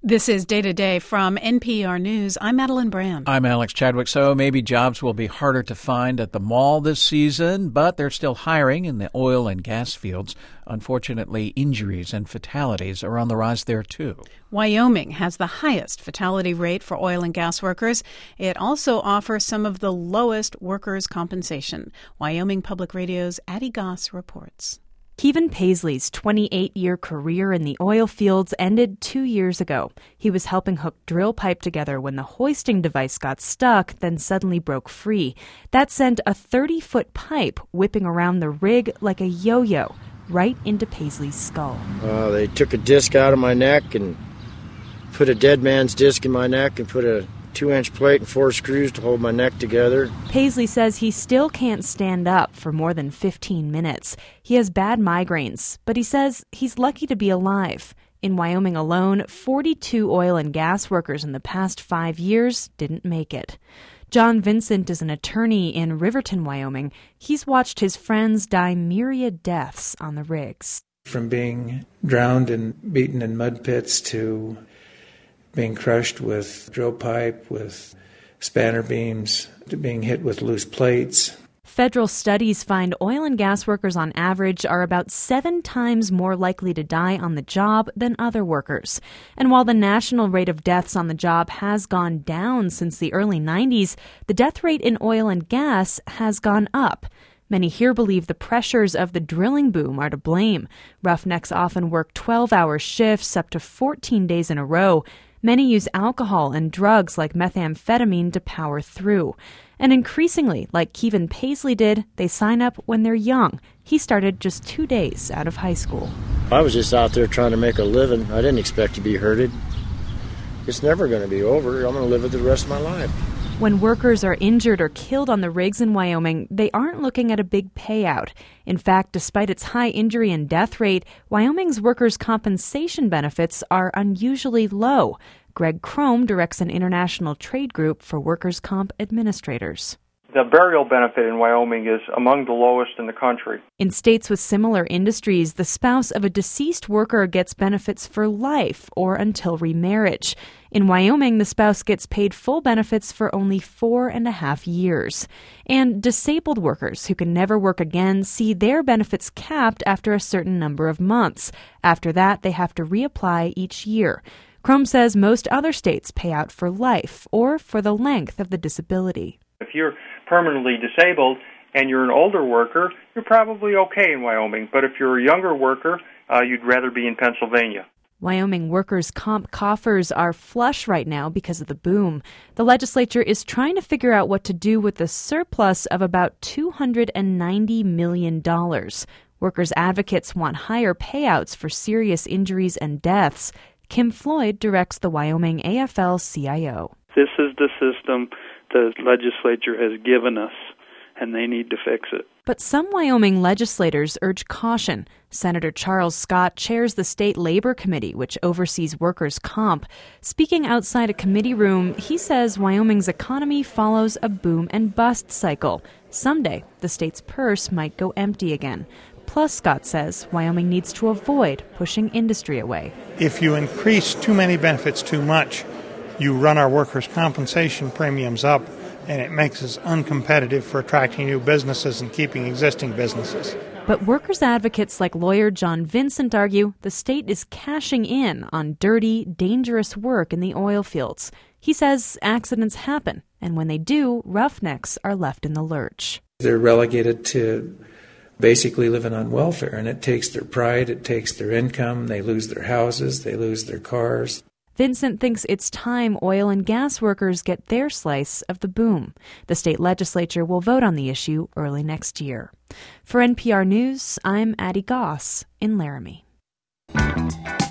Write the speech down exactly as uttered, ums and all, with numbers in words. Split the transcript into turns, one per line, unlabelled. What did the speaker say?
This is Day to Day from N P R News. I'm Madeline Brand.
I'm Alex Chadwick. So maybe jobs will be harder to find at the mall this season, but they're still hiring in the oil and gas fields. Unfortunately, injuries and fatalities are on the rise there, too.
Wyoming has the highest fatality rate for oil and gas workers. It also offers some of the lowest workers' compensation. Wyoming Public Radio's Addie Goss reports.
Kevin Paisley's twenty-eight-year career in the oil fields ended two years ago. He was helping hook drill pipe together when the hoisting device got stuck, then suddenly broke free. That sent a thirty-foot pipe whipping around the rig like a yo-yo, right into Paisley's skull.
Uh, they took a disc out of my neck and put a dead man's disc in my neck and put a two-inch plate and four screws to hold my neck together.
Paisley says he still can't stand up for more than fifteen minutes. He has bad migraines, but he says he's lucky to be alive. In Wyoming alone, forty-two oil and gas workers in the past five years didn't make it. John Vincent is an attorney in Riverton, Wyoming. He's watched his friends die myriad deaths on the rigs.
From being drowned and beaten in mud pits to being crushed with drill pipe, with spanner beams, to being hit with loose plates.
Federal studies find oil and gas workers on average are about seven times more likely to die on the job than other workers. And while the national rate of deaths on the job has gone down since the early nineties, the death rate in oil and gas has gone up. Many here believe the pressures of the drilling boom are to blame. Roughnecks often work twelve-hour shifts up to fourteen days in a row. Many use alcohol and drugs like methamphetamine to power through. And increasingly, like Kevin Paisley did, they sign up when they're young. He started just two days out of high school.
I was just out there trying to make a living. I didn't expect to be hurted. It's never going to be over. I'm going to live it the rest of my life.
When workers are injured or killed on the rigs in Wyoming, they aren't looking at a big payout. In fact, despite its high injury and death rate, Wyoming's workers' compensation benefits are unusually low. Greg Crome directs an international trade group for workers' comp administrators.
The burial benefit in Wyoming is among the lowest in the country.
In states with similar industries, the spouse of a deceased worker gets benefits for life or until remarriage. In Wyoming, the spouse gets paid full benefits for only four and a half years. And disabled workers who can never work again see their benefits capped after a certain number of months. After that, they have to reapply each year. Crome says most other states pay out for life or for the length of the disability.
If you're permanently disabled and you're an older worker, you're probably okay in Wyoming. But if you're a younger worker, uh, you'd rather be in Pennsylvania.
Wyoming workers' comp coffers are flush right now because of the boom. The legislature is trying to figure out what to do with the surplus of about two hundred ninety million dollars. Workers' advocates want higher payouts for serious injuries and deaths. Kim Floyd directs the Wyoming A F L C I O.
This is the system the legislature has given us, and they need to fix it.
But some Wyoming legislators urge caution. Senator Charles Scott chairs the State Labor Committee, which oversees workers' comp. Speaking outside a committee room, he says Wyoming's economy follows a boom and bust cycle. Someday, the state's purse might go empty again. Plus, Scott says, Wyoming needs to avoid pushing industry away.
If you increase too many benefits too much, you run our workers' compensation premiums up, and it makes us uncompetitive for attracting new businesses and keeping existing businesses.
But workers' advocates like lawyer John Vincent argue the state is cashing in on dirty, dangerous work in the oil fields. He says accidents happen, and when they do, roughnecks are left in the lurch.
They're relegated to basically living on welfare, and it takes their pride, it takes their income, they lose their houses, they lose their cars.
Vincent thinks it's time oil and gas workers get their slice of the boom. The state legislature will vote on the issue early next year. For N P R News, I'm Addie Goss in Laramie.